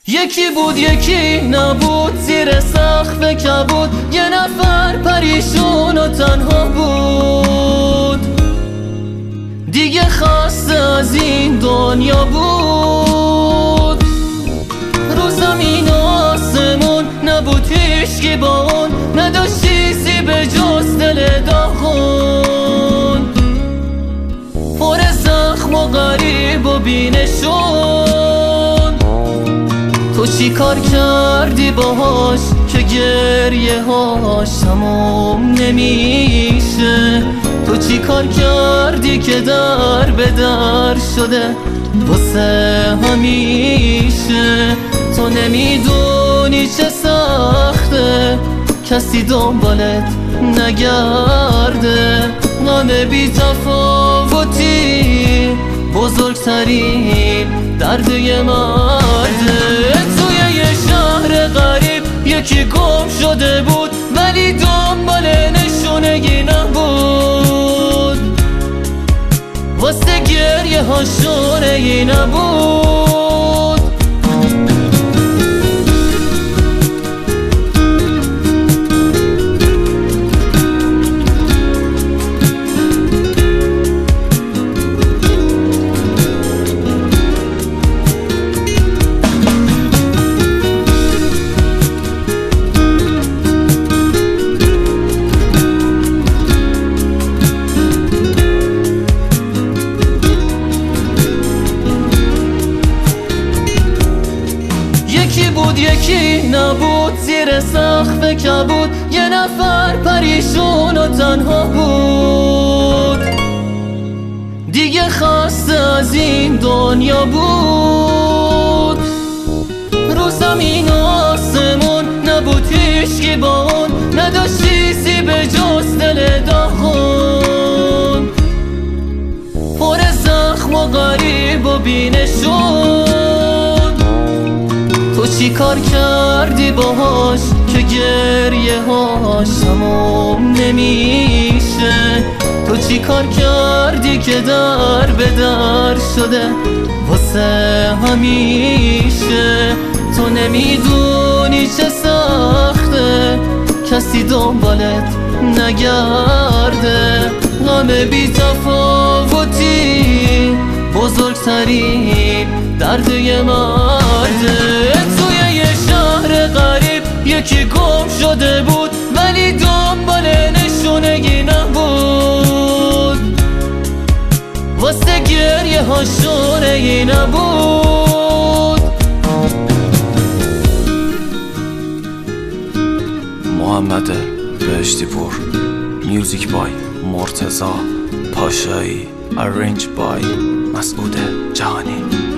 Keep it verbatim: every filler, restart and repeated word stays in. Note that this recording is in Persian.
یکی بود یکی نبود، زیر سقف کبود یه نفر پریشون و تنها بود، دیگه خسته از این دنیا بود. رو زمین و آسمون نبود هیچکی با اون، نداشت چیزی به جز دل داغون، پر زخم و غریب و بینشون. تو چی کار کردی باهاش که گریه هاش تموم نمیشه؟ تو چی کار کردی که در به در شده واسه همیشه؟ تو نمیدونی چه سخته کسی دنبالت نگرده، غم بی تفاوتی بزرگترین درد یه مرده. توی یه شهر غریب یکی گم شده بود، ولی دنبال نشونگی نبود، واسه گریه هاشونگی نبود. یکی بود یکی نبود، زیر سقف کبود یه نفر پریشون و تنها بود، دیگه خسته از این دنیا بود. رو زمین و آسمون نبود هیچکی با اون، نداشت چیزی به جز دل داغون، پر زخم و غریب و بینشون. تو چی کار کردی باهاش که گریه هاش تموم نمیشه؟ تو چی کار کردی که در به در شده واسه همیشه؟ تو نمیدونی چه سخته کسی دنبالت نگرده، غم بی تفاوتی بزرگترین درد یه مرده. توی یه شهر غریب یکی گم شده بود، ولی دنبال نشونگی نبود، واسه گریه هاشونگی نبود. محمد بهشتی پور، میوزیک بای مرتضی پاشایی، ارنج بای مسعود جهانی.